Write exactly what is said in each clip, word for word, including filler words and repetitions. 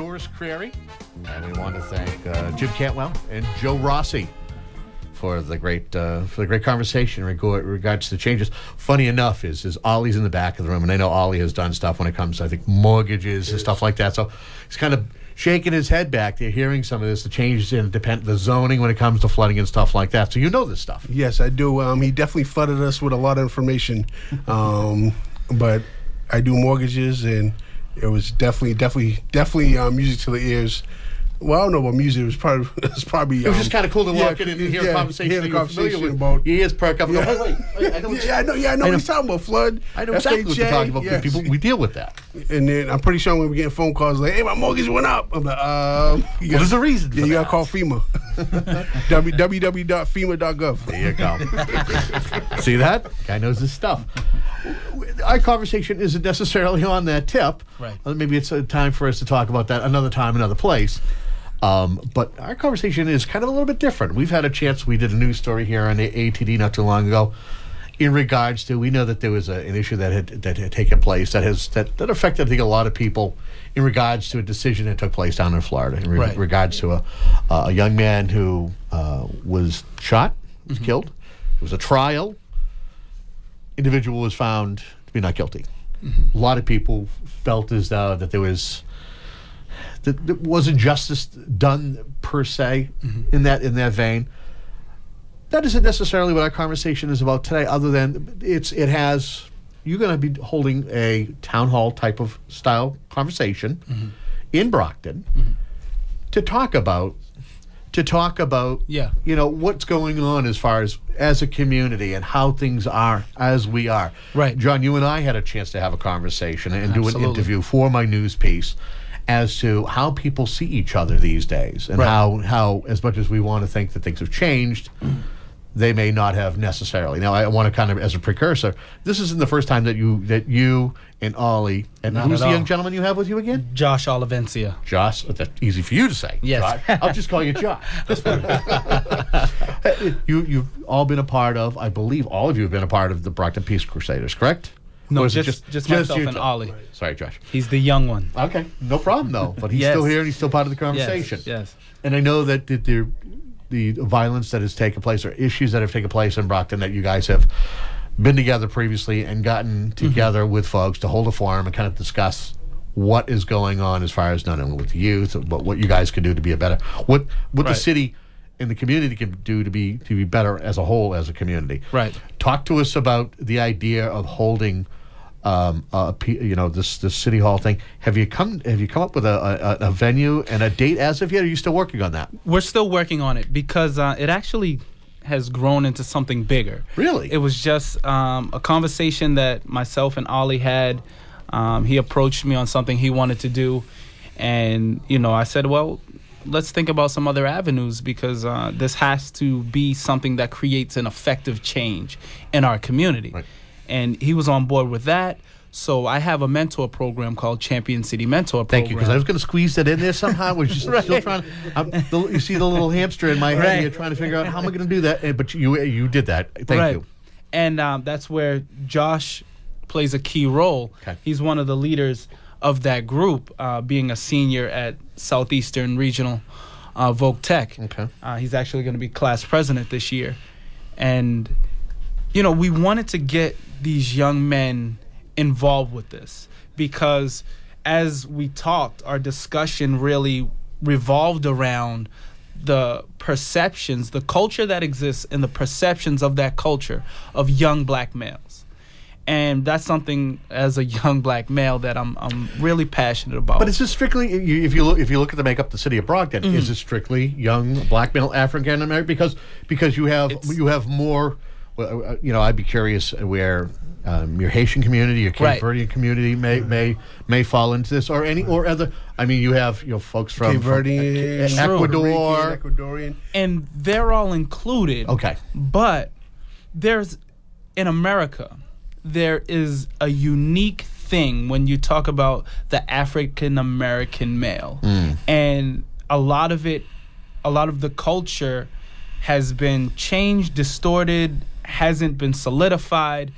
Doris Crary. And we want to thank uh, Jim Cantwell and Joe Rossi for the great uh, for the great conversation in reg- regards to the changes. Funny enough is is Ollie's in the back of the room, and I know Ollie has done stuff when it comes to, I think, mortgages and stuff like that. So he's kind of shaking his head back there, hearing some of this, the changes in depend the zoning when it comes to flooding and stuff like that. So you know this stuff. Yes, I do. Um, he definitely flooded us with a lot of information, um, but I do mortgages, and it was definitely, definitely, definitely um, music to the ears. Well, I don't know about music. It was probably, it was probably. It was um, just kind of cool to yeah, walk in and hear yeah, a conversation. hear the that you're familiar conversation with. about. Your ears perk up. And Yeah. go, wait, wait, I know. yeah, I know. Yeah, I know. I What know. he's talking about. Flood. I know exactly what you're talking about. Yes. People, we deal with that. And then I'm pretty sure we were getting phone calls like, "Hey, my mortguage went up." I'm like, um, Well, there's a reason for Yeah, you that. gotta call FEMA. w w w dot fema dot gov. There you go. See that? Guy knows his stuff. Our conversation isn't necessarily on that tip. Right. Uh, Maybe it's a time for us to talk about that another time, another place. Um, but our conversation is kind of a little bit different. We've had a chance. We did a news story here on the A T D not too long ago, in regards to, we know that there was a, an issue that had that had taken place that has that, that affected, I think, a lot of people in regards to a decision that took place down in Florida in re- Right. regards to a uh, a young man who uh, was shot, was Mm-hmm. killed. It was a trial. Individual was found to be not guilty. Mm-hmm. A lot of people felt as though that there was that there wasn't justice done per se Mm-hmm. in that in that vein. That isn't necessarily what our conversation is about today, other than it's it has you're going to be holding a town hall type of style conversation Mm-hmm. in Brockton to talk about to talk about Yeah. you know what's going on as far as as a community and how things are as we are. Right. John, you and I had a chance to have a conversation and do an Absolutely. interview for my news piece as to how people see each other these days, and Right. how how as much as we want to think that things have changed, they may not have necessarily. Now, I want to kind of, as a precursor, this isn't the first time that you that you and Ollie and Not who's at the young all. gentleman you have with you again? Josh Olivencia. Josh. That's easy for you to say. Yes. Josh. I'll just call you Josh. you you've all been a part of, I believe, all of you have been a part of the Brockton Peace Crusaders, correct? No, Or is it just just, myself you, and Josh? Ollie. Sorry, Josh. He's the young one. Okay, no problem though. But he's Yes. still here and he's still part of the conversation. Yes. Yes. And I know that the, the the violence that has taken place, or issues that have taken place in Brockton, that you guys have been together previously and gotten together with folks to hold a forum and kind of discuss what is going on as far as not only with the youth, but what you guys can do to be a better, what what the Right. city and the community can do to be to be better as a whole, as a community. Right. Talk to us about the idea of holding. Um, a, P- you know this this city hall thing. Have you come? Have you come up with a, a, a venue and a date as of yet? Or are you still working on that? We're still working on it because uh, it actually has grown into something bigger. Really? It was just um, a conversation that myself and Ollie had. Um, he approached me on something he wanted to do, and you know, I said, well, let's think about some other avenues because uh, this has to be something that creates an effective change in our community. Right. And he was on board with that. So I have a mentor program called Champion City Mentor Program. Thank you, because I was going to squeeze that in there somehow. Was just Right. still trying. I'm, the, you see the little hamster in my head Right. here, trying to figure out how am I going to do that. Eh, But you you did that. Thank right. you. And um, that's where Josh plays a key role. Okay. He's one of the leaders of that group, uh, being a senior at Southeastern Regional uh, Voc Tech. Okay. Uh, he's actually going to be class president this year. And, you know, we wanted to get these young men involved with this because as we talked, our discussion really revolved around the perceptions, the culture that exists and the perceptions of that culture of young black males. And that's something as a young black male that I'm I'm really passionate about. But is this strictly, you- if you look, if you look at the makeup of the city of Brockton, Mm-hmm. is it strictly young black male African American? Because because you have It's- you have more. Well, uh, you know, I'd be curious where um, your Haitian community, your Cape Right. Verdean community may may may fall into this, or any or other. I mean, you have you know folks from, Cape from Verdean, uh, Ecuador. Puerto Rican, Ecuadorian. and they're all included. Okay. But there's, in America, there is a unique thing when you talk about the African American male. And a lot of it, a lot of the culture has been changed, distorted, hasn't been solidified.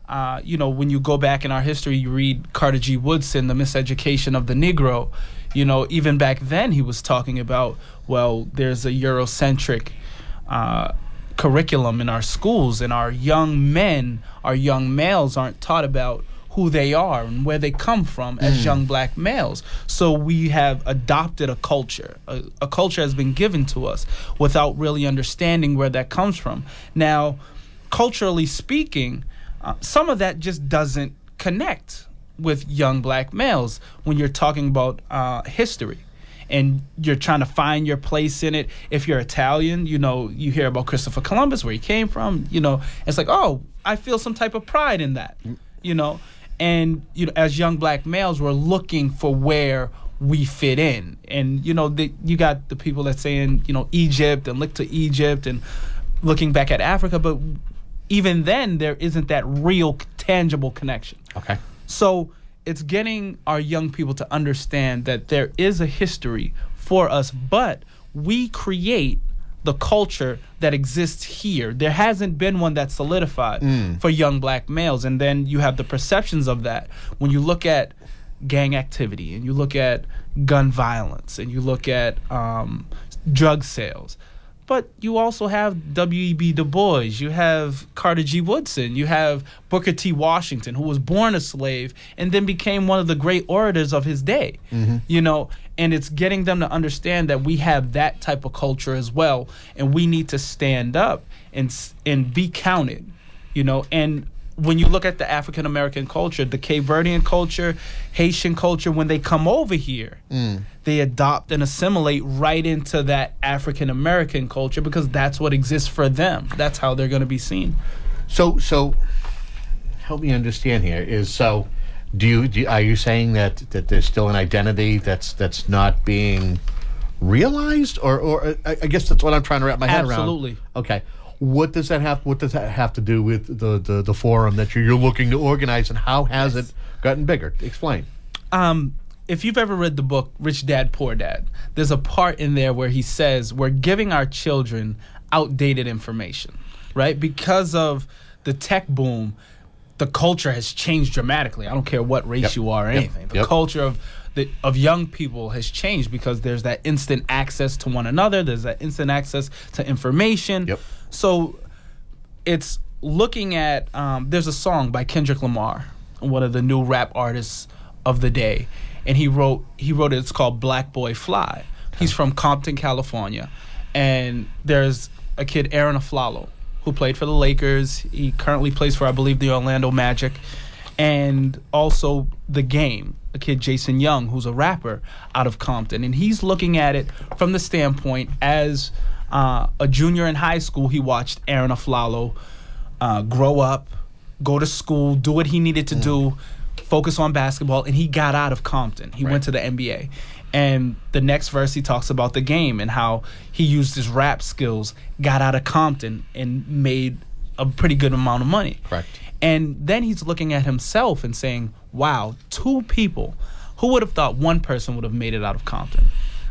Uh, you know, when you go back in our history, you read Carter G. Woodson, The Miseducation of the Negro. You know, even back then he was talking about, well, there's a Eurocentric uh, curriculum in our schools, and our young men, our young males aren't taught about who they are and where they come from as mm. young black males. So we have adopted a culture. A, a culture has been given to us without really understanding where that comes from. Now, culturally speaking, uh, some of that just doesn't connect with young black males when you're talking about uh, history and you're trying to find your place in it. If you're Italian, you know, you hear about Christopher Columbus, where he came from, you know, it's like, oh, I feel some type of pride in that, you know. And, you know, as young black males, we're looking for where we fit in. And, you know, the, you got the people that saying, you know, Egypt and look to Egypt and looking back at Africa. But even then, there isn't that real tangible connection. Okay. So it's getting our young people to understand that there is a history for us, but we create the culture that exists here. There hasn't been one that's solidified mm. for young black males. And then you have the perceptions of that. When you look at gang activity and you look at gun violence and you look at um, drug sales, but you also have W E B Du Bois, you have Carter G. Woodson, you have Booker T. Washington, who was born a slave and then became one of the great orators of his day. Mm-hmm. You know, and it's getting them to understand that we have that type of culture as well, and we need to stand up and and be counted. You know, and when you look at the African American culture, the Cape Verdean culture, Haitian culture, when they come over here, mm. they adopt and assimilate right into that African American culture because that's what exists for them. That's how they're going to be seen. So, so help me understand here. Is so, do you, do, are you saying that, that there's still an identity that's that's not being realized, or or I, I guess that's what I'm trying to wrap my head around. Absolutely. Okay. What does that have? What does that have to do with the, the, the forum that you're, you're looking to organize, and how has yes. it gotten bigger? Explain. Um, if you've ever read the book Rich Dad Poor Dad, there's a part in there where he says we're giving our children outdated information, right? Because of the tech boom, the culture has changed dramatically. I don't care what race yep. you are or yep. anything. The yep. culture of the, of young people has changed because there's that instant access to one another. There's that instant access to information. Yep. So it's looking at, um, there's a song by Kendrick Lamar, one of the new rap artists of the day. And he wrote, he wrote it, it's called Black Boy Fly. He's from Compton, California. And there's a kid, Aaron Aflalo, who played for the Lakers. He currently plays for, I believe, the Orlando Magic. And also The Game, a kid, Jason Young, who's a rapper out of Compton. And he's looking at it from the standpoint as uh, a junior in high school, he watched Aaron Aflalo uh, grow up, go to school, do what he needed to mm. do, focus on basketball, and he got out of Compton. He right. went to the N B A. And the next verse, he talks about The Game and how he used his rap skills, got out of Compton, and made a pretty good amount of money. Correct. And then he's looking at himself and saying, wow, two people. Who would have thought one person would have made it out of Compton?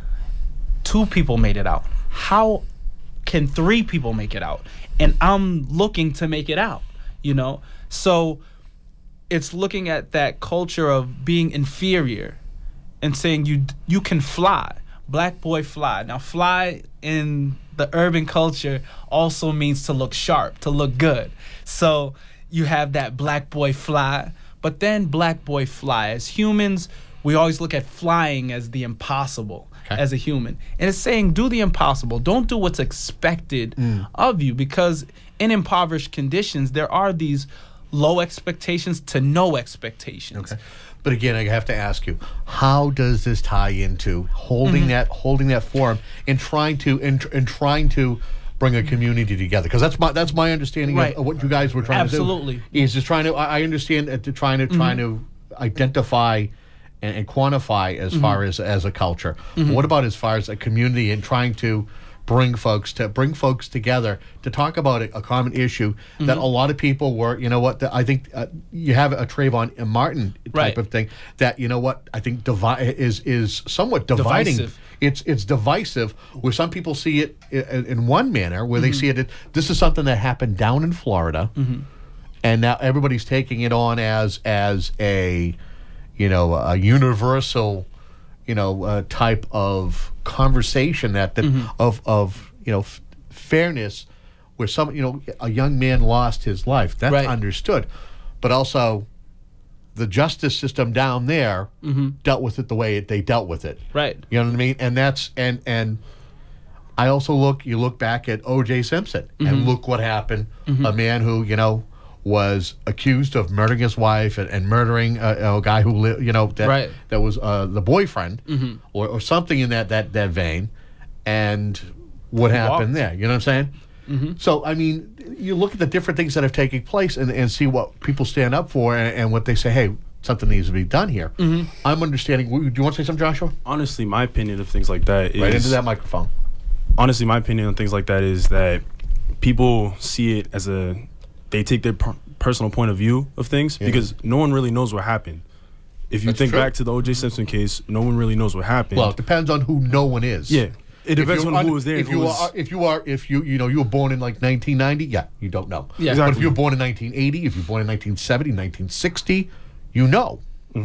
Two people made it out. How can three people make it out? And I'm looking to make it out, you know? So it's looking at that culture of being inferior and saying you you can fly. Black boy fly. Now, fly in the urban culture also means to look sharp, to look good. So you have that black boy fly, but then black boy fly. As humans, we always look at flying as the impossible, okay. as a human. And it's saying do the impossible. Don't do what's expected mm. of you, because in impoverished conditions, there are these low expectations to no expectations. Okay. But again, I have to ask you, how does this tie into holding mm-hmm. that holding that forum and trying to and, and trying to bring a community together? Because that's my that's my understanding right. of, of what you guys were trying Absolutely. to do. Is just trying to I understand uh, to trying to mm-hmm. trying to identify and, and quantify as mm-hmm. far as as a culture. Mm-hmm. What about as far as a community and trying to bring folks to bring folks together to talk about a, a common issue mm-hmm. that a lot of people were, you know what, the, I think uh, you have a Trayvon Martin type right. of thing that, you know what, I think divi- is is somewhat dividing. Divisive. It's it's divisive, where some people see it in, in one manner, where mm-hmm. they see it, this is something that happened down in Florida, mm-hmm. and now everybody's taking it on as as a, you know, a universal, you know, uh, type of conversation that that Mm-hmm. of of you know f- fairness, where some you know a young man lost his life. That's Right. understood, but also the justice system down there dealt with it the way it, they dealt with it. Mm-hmm. Right. You know what I mean? And that's and and I also look you look back at O J Simpson and look what happened. A man who you know was accused of murdering his wife and, and murdering a, a guy who li- you know that Right. that was uh, the boyfriend or, or something in that that that vein. And what happened walked. there? You know what I'm saying? So I mean, you look at the different things that have taken place and, and see what people stand up for and, and what they say. Hey, something needs to be done here. I'm understanding. Do you want to say something, Joshua? Honestly, my opinion of things like that is Right into that microphone. honestly, my opinion on things like that is that people see it as a, they take their per- personal point of view of things because no one really knows what happened. If you That's think true. back to the O J Simpson case, no one really knows what happened. Well, it depends on who no one is. yeah, it depends If on you're who un- was there. If who you was, are, if you are, if you, you know, you were born in like nineteen ninety, yeah, you don't know. Yeah. But if Exactly. you were born in nineteen eighty, if you're born in nineteen seventy, nineteen sixty, you know.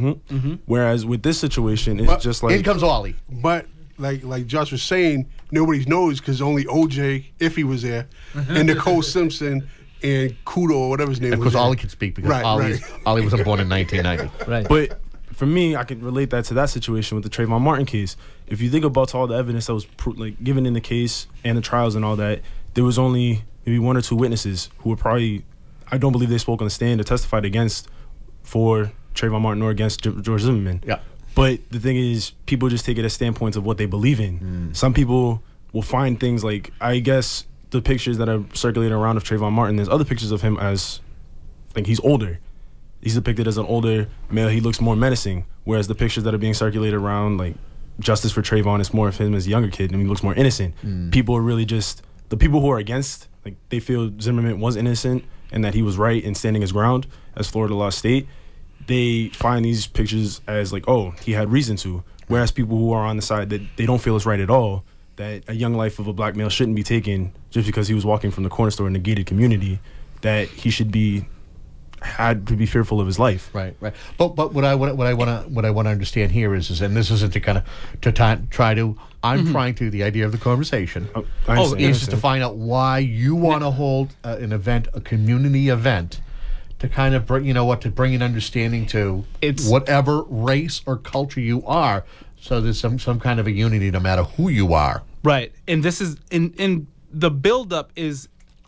whereas with this situation, it's But just like In comes Ollie. But like like Josh was saying, nobody knows because only O J, if he was there, and Nicole Simpson and Kudo or whatever his name Of was. course, there. Ollie can speak because Right, Ollie, right. Ollie wasn't born in nineteen ninety. Right. But for me, I can relate that to that situation with the Trayvon Martin case. If you think about all the evidence that was pro- like given in the case and the trials and all that, there was only maybe one or two witnesses who were probably, I don't believe they spoke on the stand or testified against for Trayvon Martin or against Ge- George Zimmerman. Yeah. But the thing is, people just take it as standpoints of what they believe in. Some people will find things like, I guess, the pictures that are circulating around of Trayvon Martin, there's other pictures of him as, like, he's older. He's depicted as an older male. He looks more menacing. Whereas the pictures that are being circulated around, like, Justice for Trayvon, is more of him as a younger kid, and he looks more innocent. People are really just, the people who are against, like, they feel Zimmerman was innocent and that he was right in standing his ground as Florida law state. They find these pictures as like, oh, he had reason to. Whereas people who are on the side that they don't feel is right at all, that a young life of a black male shouldn't be taken just because he was walking from the corner store in a gated community, that he should be had to be fearful of his life. Right, right. But but what I what, I want to what I want to understand here is is and this isn't to kind of to ti- try to. I'm trying to the idea of the conversation. Oh, I understand, I is just to understand. find out why you want to hold uh, an event, a community event, to kind of bring, you know what, to bring an understanding to It's- whatever race or culture you are, so there's some some kind of a unity no matter who you are. Right. And this is in in the buildup is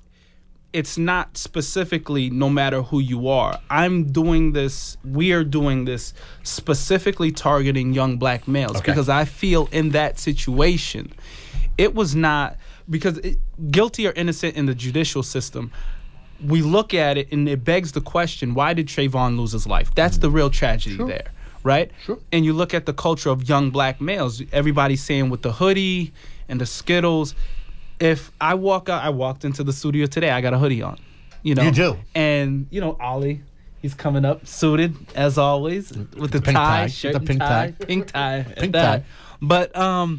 it's not specifically no matter who you are. I'm doing this, we are doing this specifically targeting young black males Okay. because I feel in that situation, it was not because it, guilty or innocent in the judicial system. We look at it and it begs the question, why did Trayvon lose his life? That's the real tragedy Sure. there, right? Sure. And you look at the culture of young black males, everybody's saying with the hoodie and the Skittles. If I walk out, I walked into the studio today, I got a hoodie on. You know? You do. And, you know, Ollie, he's coming up suited as always with the, pink tie, tie, shirt the and pink tie, tie. pink tie, at Pink that. tie. But um,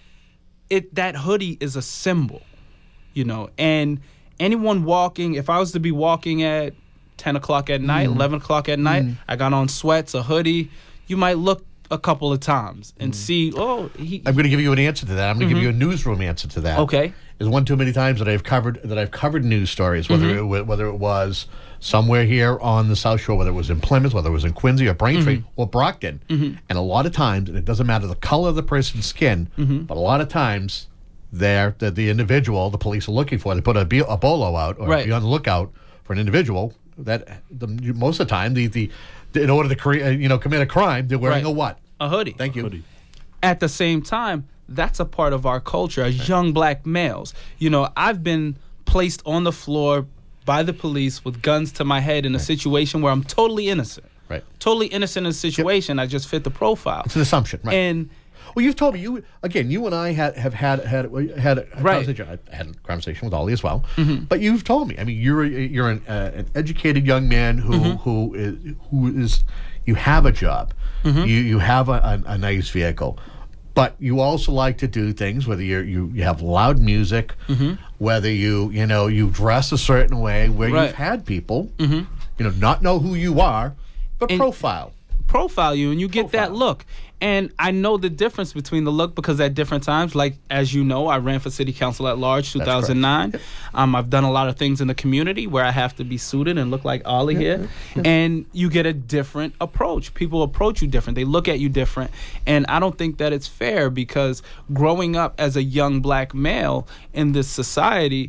it that hoodie is a symbol, you know, and anyone walking, if I was to be walking at ten o'clock at night, Mm. eleven o'clock at night, I got on sweats, a hoodie, you might look a couple of times and Mm. see, oh, he, I'm going to give you an answer to that. I'm going to give you a newsroom answer to that. Okay. Is one too many times that I've covered that I've covered news stories, whether it wa- whether it was somewhere here on the South Shore, whether it was in Plymouth, whether it was in Quincy or Braintree or Brockton, and a lot of times, and it doesn't matter the color of the person's skin, but a lot of times, they're the, the individual the police are looking for. They put a, be- a bolo out or Right. be on the lookout for an individual that the, most of the time the, the in order to cre- uh, you know commit a crime, they're wearing Right. a what? a hoodie. Thank you. Hoodie. At the same time, that's a part of our culture as young black males. You know, I've been placed on the floor by the police with guns to my head in a situation where I'm totally innocent. Right. Totally innocent in a situation. I just fit the profile. It's an assumption, right? And Well, you've told me you again. You and I had have had had had a Right. conversation. I had a conversation with Ollie as well. But you've told me. I mean, you're a- you're an, uh, an educated young man who who is who is you have a job. You you have a, a, a nice vehicle, but you also like to do things. Whether you you you have loud music, whether you you know you dress a certain way, where Right. you've had people you know, not know who you are, but And- profile. profile you, and you get that Profile. look. And I know the difference between the look because at different times, like as you know, I ran for city council at large two thousand nine. Um, I've done a lot of things in the community where I have to be suited and look like Ollie here, and you get a different approach. People approach you different. They look at you different, and I don't think that it's fair because growing up as a young black male in this society,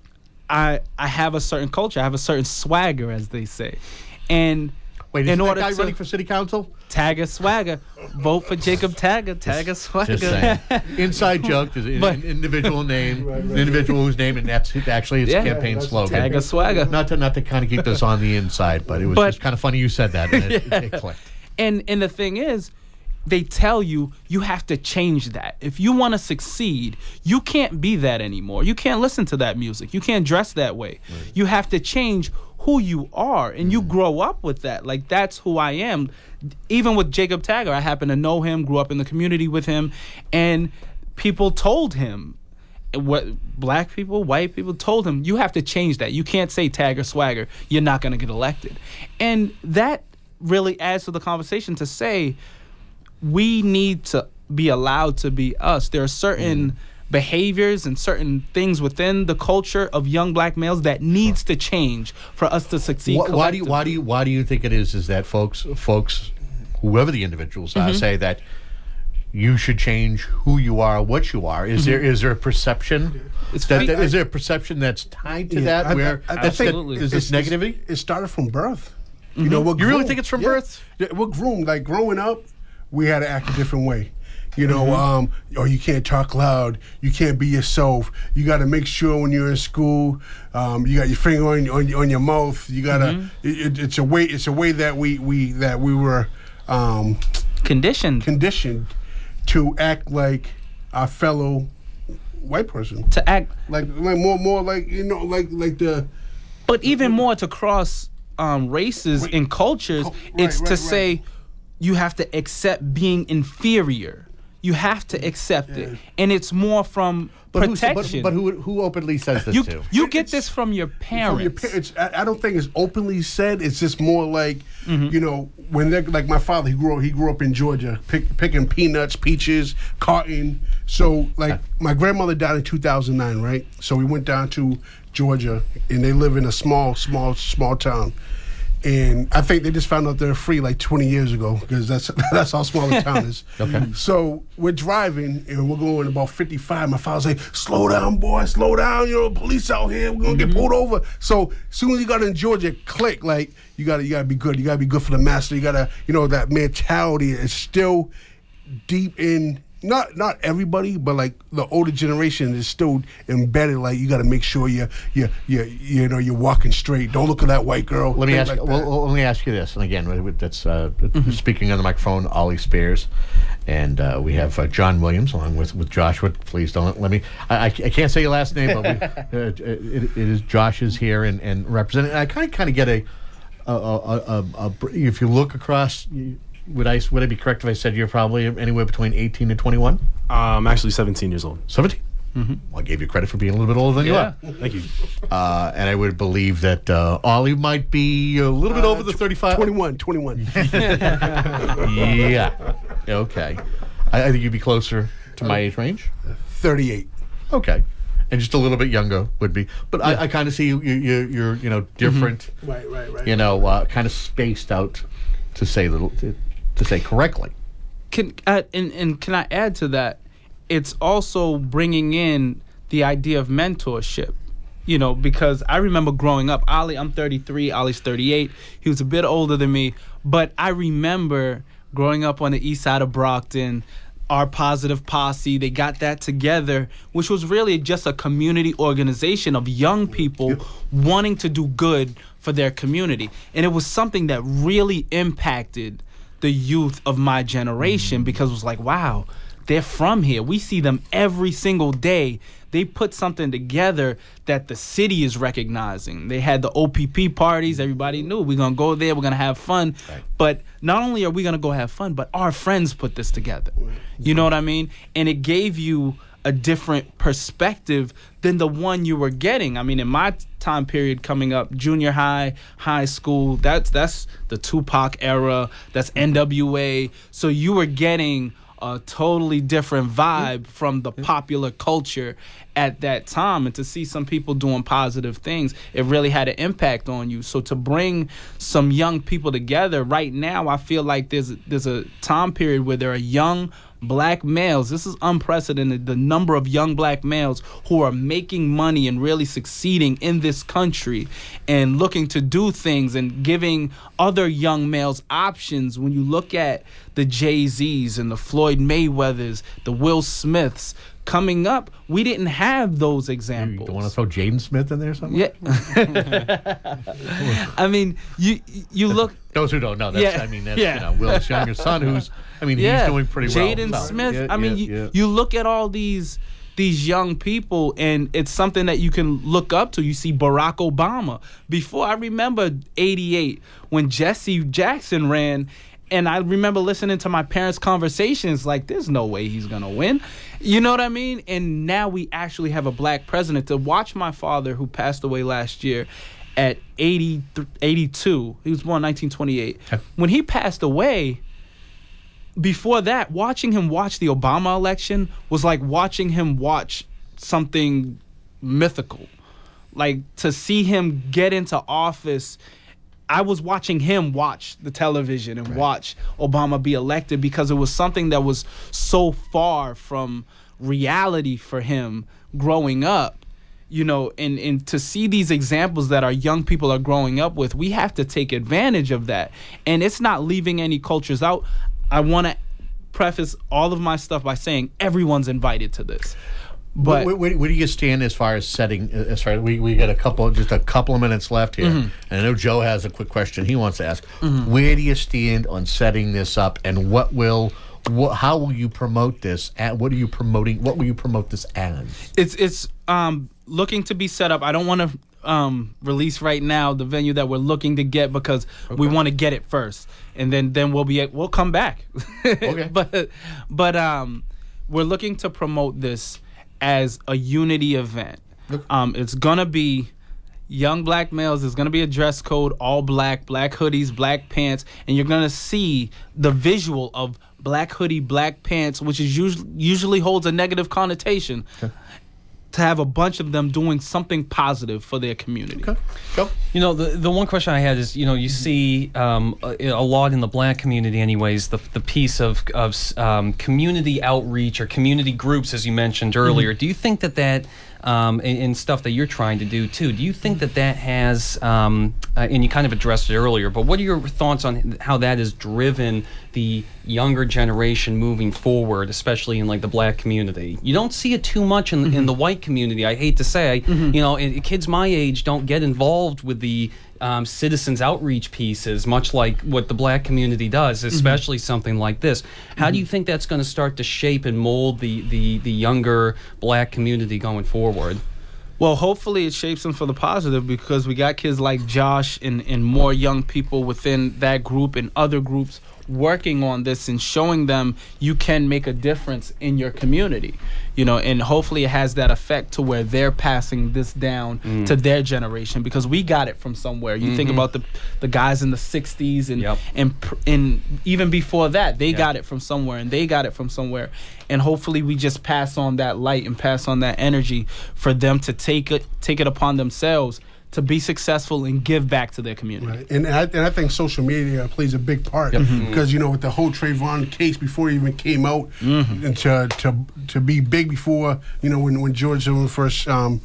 I I have a certain culture. I have a certain swagger, as they say, and Wait, in is that order guy to running for city council? Tagger Swagger. Vote for Jacob Tagger. Tagger Swagger. Just saying. Inside joke. There's an But- an individual name, an individual whose name, and that's actually his Yeah. campaign that's slogan. Tagger Swagger. Not to not to kind of keep this on the inside, but it was But- just kind of funny you said that. And it, it clicked. And and the thing is, they tell you you have to change that. If you want to succeed, you can't be that anymore. You can't listen to that music. You can't dress that way. You have to change who you are, and you grow up with that. Like, that's who I am. Even with Jacob Tagger, I happen to know him, grew up in the community with him, and people told him, what black people, white people told him, you have to change that. You can't say Tagger Swagger. You're not going to get elected. And that really adds to the conversation to say we need to be allowed to be us. There are certain Mm. behaviors and certain things within the culture of young black males that needs to change for us to succeed. Wh- why do you why do collectively. you why do you think it is is that folks folks whoever the individuals are say that you should change who you are, what you are? Is there is there a perception? It's that, free- that, is there a perception that's tied to Yeah, that? I- I- where I that's think Absolutely. Is this it's- negativity? It started from birth. You know, we're You really groomed- think it's from yeah. birth? Yeah, we're groomed. Like growing up, we had to act a different way. You know, um, or you can't talk loud. You can't be yourself. You got to make sure when you're in school, um, you got your finger on on, on your mouth. You gotta. It, it's a way. It's a way that we we that we were um, Conditioned conditioned to act like our fellow white person. to act, Like like more more like you know like like the. but even more to cross um, races and cultures. Right, it's right, to right. say you have to accept being inferior. You have to accept it, and it's more from But, who, but, protection. but who who openly says this you too? you get this from your From parents. your parents, I, I don't think it's openly said. It's just more like, Mm-hmm. you know, when they're like my father. He grew up. He grew up in Georgia, pick, picking peanuts, peaches, cotton. So like my grandmother died in two thousand nine, right? So we went down to Georgia, and they live in a small, small, small town. And I think they just found out they're free like twenty years ago because that's that's how small the town is. Okay. So we're driving and we're going about fifty-five. My father's like, "Slow down, boy, slow down. You know, police out here. We're gonna get pulled over." So as soon as you got in Georgia, click like you gotta you gotta be good. You gotta be good for the master. You gotta you know that mentality is still deep in. Not not everybody, but like the older generation is still embedded. Like you got to make sure you you you you know you're walking straight. Don't look at that white girl. Let me things ask. like well, that. well, let me ask you this, and again, with- that's uh, speaking on the microphone, Ollie Spears, and uh, we have uh, John Williams along with with Joshua. Please don't let me. I, I, I can't say your last name, but we, uh, it, it is Josh is here and and representing. And I kind of kind of get a, a, a, a, a, a if you look across. You, would I would I be correct if I said you're probably anywhere between eighteen and twenty-one? I'm actually seventeen years old. seventeen? Mm-hmm. Well, I gave you credit for being a little bit older than Yeah. you are. Thank you. Uh, and I would believe that uh, Ollie might be a little bit over the thirty-five. twenty-one, twenty-one. Yeah. Okay. I, I think you'd be closer to my age range. thirty-eight. Okay. And just a little bit younger would be. But I, I kind of see you, you, you, you're, you know, different, Right, right, right. you know, uh, kind of spaced out to say little, to, to say correctly. Can uh, and and can I add to that? It's also bringing in the idea of mentorship. You know, because I remember growing up. Ollie, I'm thirty-three. Ollie's thirty-eight. He was a bit older than me, but I remember growing up on the east side of Brockton. Our Positive Posse, they got that together, which was really just a community organization of young people wanting to do good for their community. And it was something that really impacted the youth of my generation because it was like, wow, they're from here. We see them every single day. They put something together that the city is recognizing. They had the O P P parties. Everybody knew we're going to go there. We're going to have fun. Right. But not only are we going to go have fun, but our friends put this together. You know what I mean? And it gave you a different perspective than the one you were getting. I mean, in my time period coming up, junior high, high school, that's that's the Tupac era, that's N W A. So you were getting a totally different vibe from the popular culture at that time. And to see some people doing positive things, it really had an impact on you. So to bring some young people together right now, I feel like there's there's a time period where there are young black males. This is unprecedented. The number of young black males who are making money and really succeeding in this country and looking to do things and giving other young males options. When you look at the Jay-Z's and the Floyd Mayweathers, the Will Smiths coming up, we didn't have those examples. You want to throw Jaden Smith in there or something? Yeah. I mean, you you look. Those who don't know, that's, Yeah. I mean, that's Yeah. you know, Will's younger son, who's, I mean, Yeah. he's doing pretty well. Jaden So, Smith. yeah, I mean, yeah, you, yeah. you look at all these these young people, and it's something that you can look up to. You see Barack Obama. Before, I remember eighty-eight when Jesse Jackson ran, and I remember listening to my parents' conversations like, there's no way he's going to win. You know what I mean? And now we actually have a black president. To watch my father, who passed away last year at eighty, eighty-two, he was born in nineteen twenty-eight. Okay. When he passed away, before that, watching him watch the Obama election was like watching him watch something mythical. Like, to see him get into office, I was watching him watch the television and Right. watch Obama be elected, because it was something that was so far from reality for him growing up. You know, and, and to see these examples that our young people are growing up with, we have to take advantage of that. And it's not leaving any cultures out. I want to preface all of my stuff by saying everyone's invited to this. But where, where, where do you stand as far as setting? As far as we we got a couple, just a couple of minutes left here, Mm-hmm. and I know Joe has a quick question he wants to ask. Where do you stand on setting this up, and what will, what, how will you promote this? At what are you promoting? What will you promote this as? it's it's um looking to be set up. I don't want to um release right now the venue that we're looking to get, because we want to get it first, and then then we'll be we'll come back. Okay. but but um we're looking to promote this as a unity event. Um it's gonna be young black males. There's gonna be a dress code, all black, black hoodies, black pants, and you're gonna see the visual of black hoodie, black pants, which is usually usually holds a negative connotation. To have a bunch of them doing something positive for their community. Okay. Go. You know, the the one question I had is, you know, you see um, a, a lot in the black community, anyways. The the piece of of um, community outreach or community groups, as you mentioned earlier. Mm-hmm. Do you think that that um, and, and stuff that you're trying to do too? Do you think that that has um, uh, and you kind of addressed it earlier, but what are your thoughts on how that has driven the younger generation moving forward, especially in like the black community? You don't see it too much in, in the white community. I hate to say, you know, and kids my age don't get involved with the um, citizens outreach pieces, much like what the black community does, especially something like this. How do you think that's going to start to shape and mold the, the, the younger black community going forward? Well, hopefully it shapes them for the positive, because we got kids like Josh and, and more young people within that group and other groups working on this and showing them you can make a difference in your community, you know, and hopefully it has that effect to where they're passing this down Mm. to their generation, because we got it from somewhere. You think Mhm. about the the guys in the sixties and Yep. and pr- and even before that, they Yep. got it from somewhere, and they got it from somewhere, and hopefully we just pass on that light and pass on that energy for them to take it take it upon themselves to be successful and give back to their community. Right. And I, and I think social media plays a big part, because you know, with the whole Trayvon case before it even came out, and to to to be big before, you know, when when George Zimmerman first um,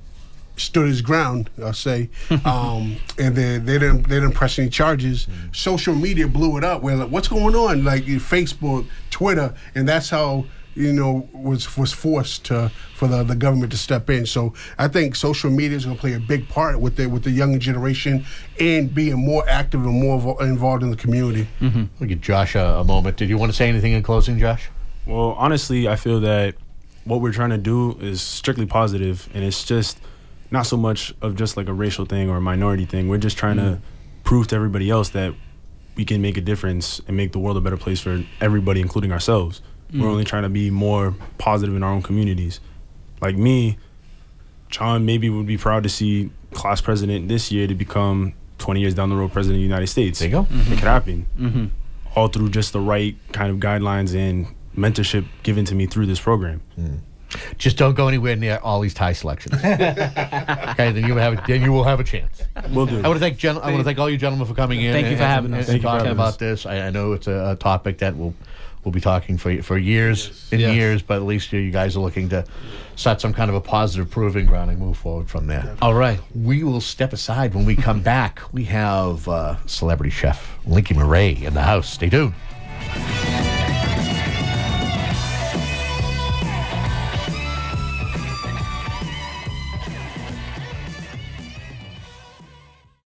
stood his ground, I'll say, um, and they they didn't they didn't press any charges. Social media blew it up. Where like, what's going on? Like Facebook, Twitter, and that's how, you know, was was forced to for the, the government to step in. So I think social media is going to play a big part with the with the younger generation and being more active and more vo- involved in the community. We'll give Josh a, a moment. Did you want to say anything in closing, Josh? Well, honestly, I feel that what we're trying to do is strictly positive, and it's just not so much of just like a racial thing or a minority thing. We're just trying to prove to everybody else that we can make a difference and make the world a better place for everybody, including ourselves. We're only trying to be more positive in our own communities. Like me, John maybe would be proud to see class president this year to become twenty years down the road president of the United States. There you go. Mm-hmm. It could happen. Mm-hmm. All through just the right kind of guidelines and mentorship given to me through this program. Mm. Just don't go anywhere near all these tie selections. Okay, then you will have a, then you will have a chance. We'll do. I want to thank gen- I want to thank all you gentlemen for coming in. Thank you and, for and- having and, us. and Thank you for talking having about us. this. I, I know it's a, a topic that we'll we'll be talking for for years and Yes. years, but at least you, you guys are looking to set some kind of a positive proving ground and move forward from there. All right. We will step aside when we come back. We have uh, celebrity chef Linky Murray in the house. Stay tuned.